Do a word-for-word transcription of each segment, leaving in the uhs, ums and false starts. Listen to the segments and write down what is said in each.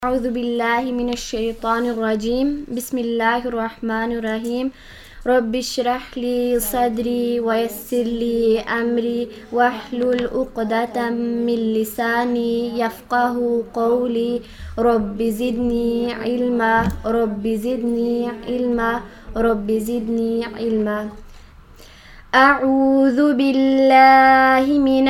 أعوذ بالله من الشيطان الرجيم. بسم الله الرحمن الرحيم. رب اشرح لي صدري ويسر لي أمري واحلل عقدة من لساني يفقه قولي. رب زدني علما رب زدني علما رب زدني علما. أعوذ بالله من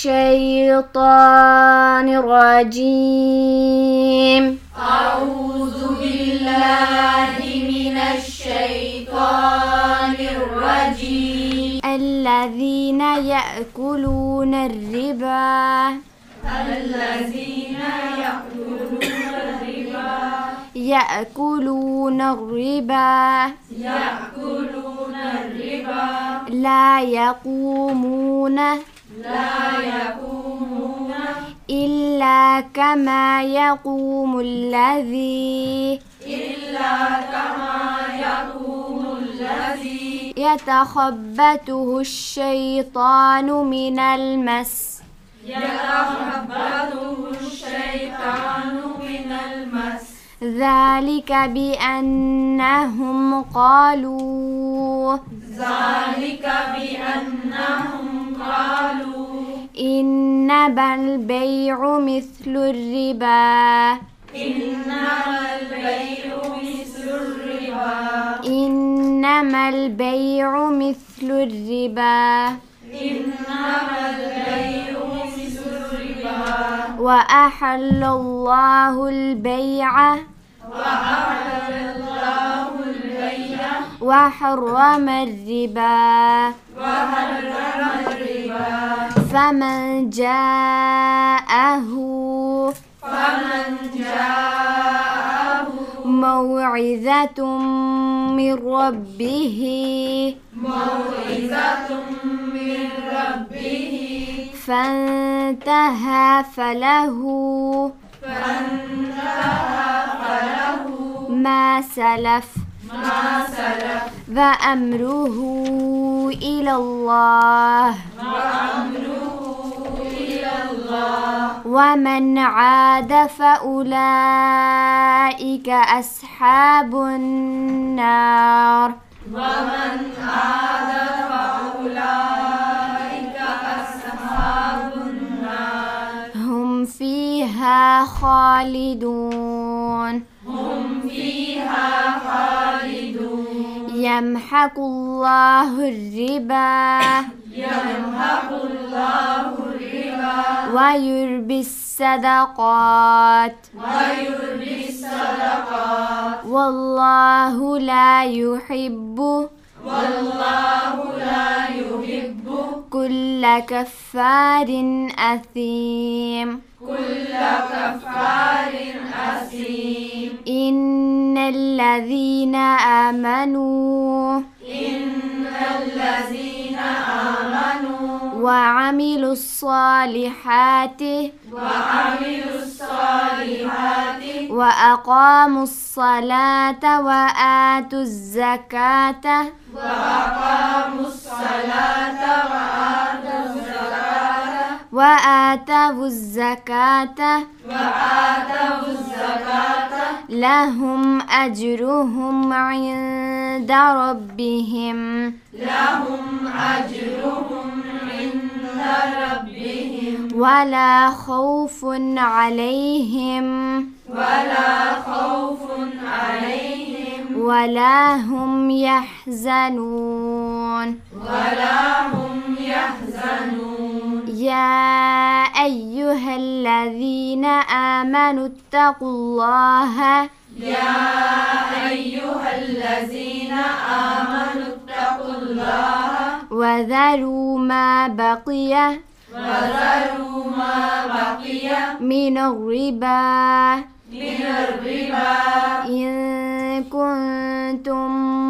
الشيطان الرجيم. أعوذ بالله من الشيطان الرجيم. الذين يأكلون الربا الذين يأكلون الربا يأكلون الربا يأكلون الربا لا يقومون لا يقومون إلا كما يقوم الذي إلا كما يقوم الذي يتخبطه الشيطان من المس يتخبطه الشيطان من المس. ذلك بأنهم قالوا ذلك بأنهم قالوا إنما البيع مثل الربا إنما البيع مثل الربا إنما البيع مثل الربا إنما البيع مثل الربا وأحل الله البيع وأحل الله البيع وحرم الربا وحرم الربا. فمن جاءه فمن جاءه موعظة من ربه موعظة من ربه فانتهى فله فانتهى فله ما سلف ما سلف وأمره إلى الله وأمره إلى الله. ومن عاد فأولئك أصحاب النار ومن عاد فأولئك أصحاب النار هم فيها خالدون هم فيها خالدون. يمحق الله الربا يمحق الله الربا ويربي الصدقات ويربي الصدقات والله لا يحب والله لا يحب كل كفار أثيم كل كفار أثيم. إن الذين آمنوا إن الذين آمنوا وعملوا الصالحات وعملوا الصالحات وأقاموا الصلاة وآتوا الزكاة وأقاموا الصلاة وآتوا الزكاة وآتوا الزكاة وآتوا الزكاة لهم أجرهم عند ربهم لهم أجرهم عند ربهم ولا خوف عليهم ولا خوف عليهم ولا هم يحزنون ولا هم يحزنون. يا أيها الذين آمنوا اتقوا الله يا أيها الذين آمنوا اتقوا الله وذروا ما بقي وذروا ما بقي من الربا من الربا إن كنتم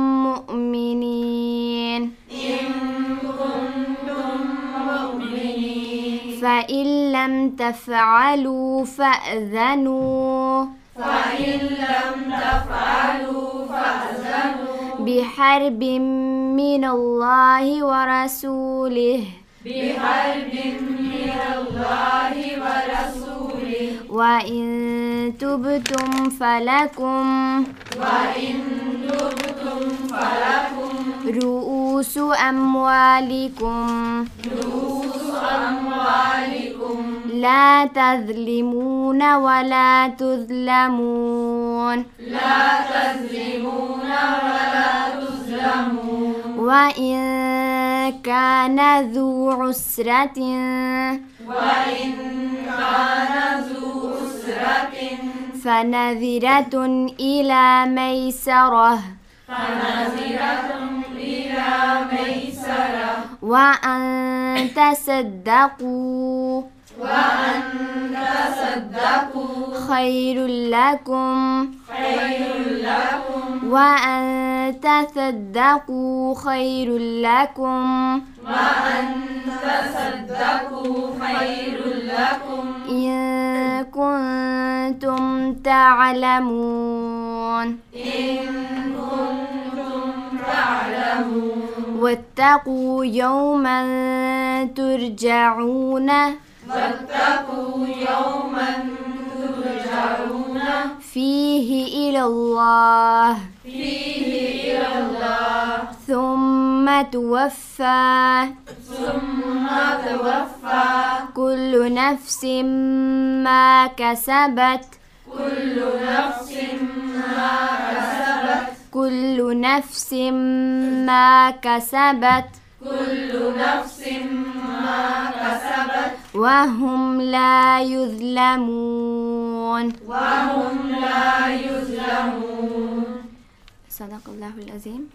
مؤمنين إن كنتم مؤمنين. فإن لم تفعلوا فأذنوا فإن لم تفعلوا فأذنوا بحرب من الله ورسوله بحرب من الله ورسوله وإن تبتم فلكم وإن تبتم فلكم رؤوس أموالكم رؤوس أموالكم لا تظلمون ولا تظلمون لا تظلمون ولا تظلمون وإن كان ذو عسرة وإن كان ذو أسرة فنذرة إلى ميسرة فنظرة إلى ميسرة وأن تصدقوا وأن تصدقوا خير لكم خير لكم وأن تصدقوا خير لكم وأن تصدقوا خير لكم إن كنتم تعلمون إن كنتم تعلمون واتقوا يوما ترجعون واتقوا يوما ترجعون فيه إلى الله فيه إلى الله ثم توفى ثم توفى كل نفس ما كسبت كل نفس ما كسبت كل نفس ما كسبت كل نفس ما كسبت وهم لا يظلمون وهم لا يظلمون صدق الله العظيم.